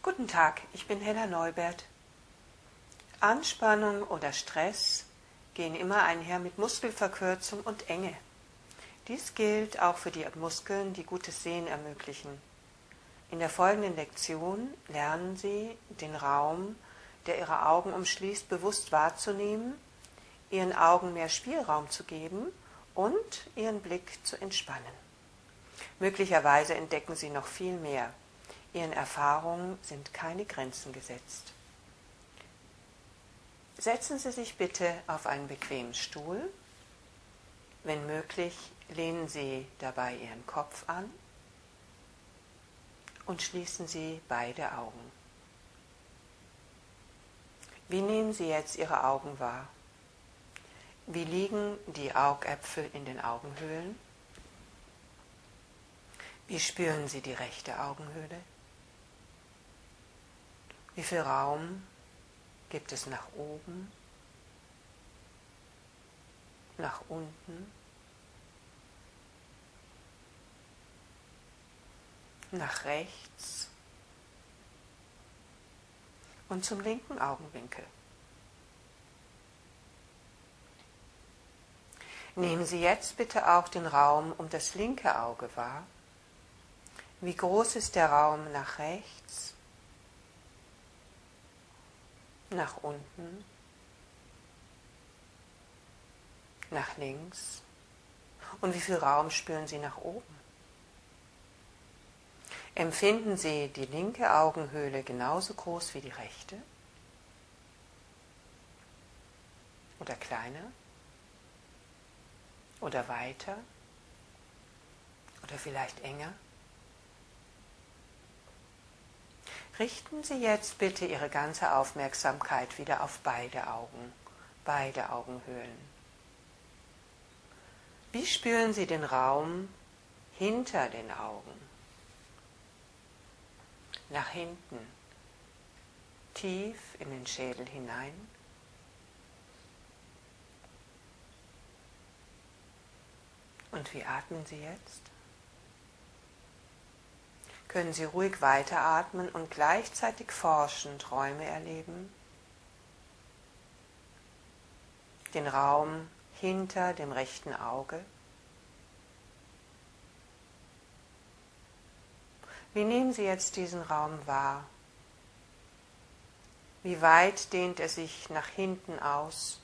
Guten Tag, ich bin Hella Neubert. Anspannung oder Stress gehen immer einher mit Muskelverkürzung und Enge. Dies gilt auch für die Muskeln, die gutes Sehen ermöglichen. In der folgenden Lektion lernen Sie, den Raum, der Ihre Augen umschließt, bewusst wahrzunehmen, Ihren Augen mehr Spielraum zu geben und Ihren Blick zu entspannen. Möglicherweise entdecken Sie noch viel mehr. Ihren Erfahrungen sind keine Grenzen gesetzt. Setzen Sie sich bitte auf einen bequemen Stuhl. Wenn möglich, lehnen Sie dabei Ihren Kopf an und schließen Sie beide Augen. Wie nehmen Sie jetzt Ihre Augen wahr? Wie liegen die Augäpfel in den Augenhöhlen? Wie spüren Sie die rechte Augenhöhle? Wie viel Raum gibt es nach oben, nach unten, nach rechts und zum linken Augenwinkel? Nehmen Sie jetzt bitte auch den Raum um das linke Auge wahr. Wie groß ist der Raum nach rechts, nach unten, nach links? Und wie viel Raum spüren Sie nach oben? Empfinden Sie die linke Augenhöhle genauso groß wie die rechte? Oder kleiner? Oder weiter? Oder vielleicht enger? Richten Sie jetzt bitte Ihre ganze Aufmerksamkeit wieder auf beide Augen, beide Augenhöhlen. Wie spüren Sie den Raum hinter den Augen? Nach hinten, tief in den Schädel hinein. Und wie atmen Sie jetzt? Können Sie ruhig weiteratmen und gleichzeitig forschend Träume erleben? Den Raum hinter dem rechten Auge? Wie nehmen Sie jetzt diesen Raum wahr? Wie weit dehnt er sich nach hinten aus?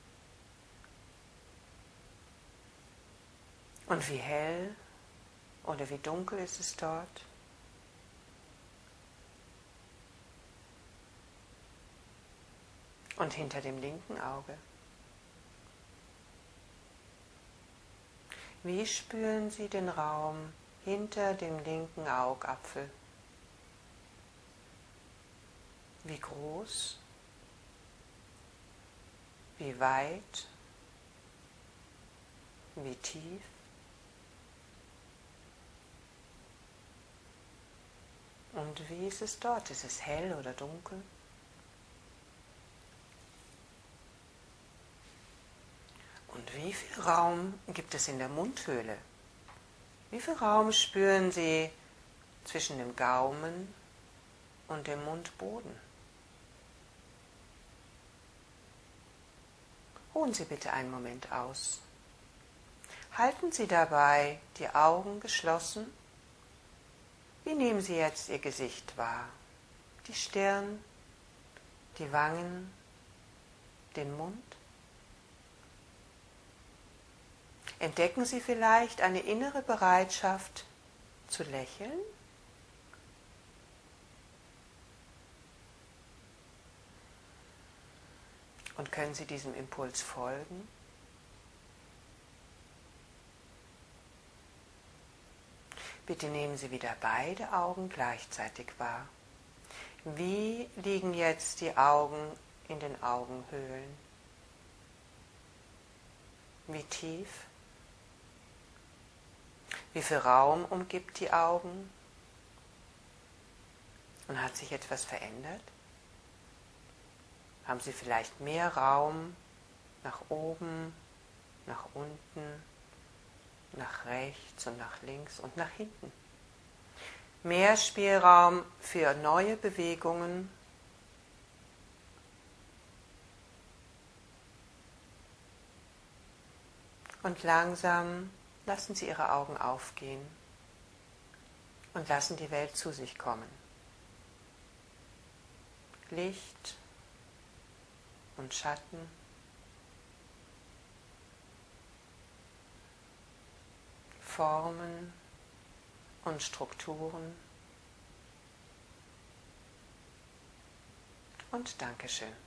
Und wie hell oder wie dunkel ist es dort? Und hinter dem linken Auge? Wie spüren Sie den Raum hinter dem linken Augapfel? Wie groß? Wie weit? Wie tief? Und wie ist es dort? Ist es hell oder dunkel? Und wie viel Raum gibt es in der Mundhöhle? Wie viel Raum spüren Sie zwischen dem Gaumen und dem Mundboden? Ruhen Sie bitte einen Moment aus. Halten Sie dabei die Augen geschlossen. Wie nehmen Sie jetzt Ihr Gesicht wahr? Die Stirn, die Wangen, den Mund? Entdecken Sie vielleicht eine innere Bereitschaft zu lächeln? Und können Sie diesem Impuls folgen? Bitte nehmen Sie wieder beide Augen gleichzeitig wahr. Wie liegen jetzt die Augen in den Augenhöhlen? Wie tief? Wie viel Raum umgibt die Augen? Und hat sich etwas verändert? Haben Sie vielleicht mehr Raum nach oben, nach unten, nach rechts und nach links und nach hinten? Mehr Spielraum für neue Bewegungen. Und langsam lassen Sie Ihre Augen aufgehen und lassen die Welt zu sich kommen. Licht und Schatten, Formen und Strukturen. Und Dankeschön.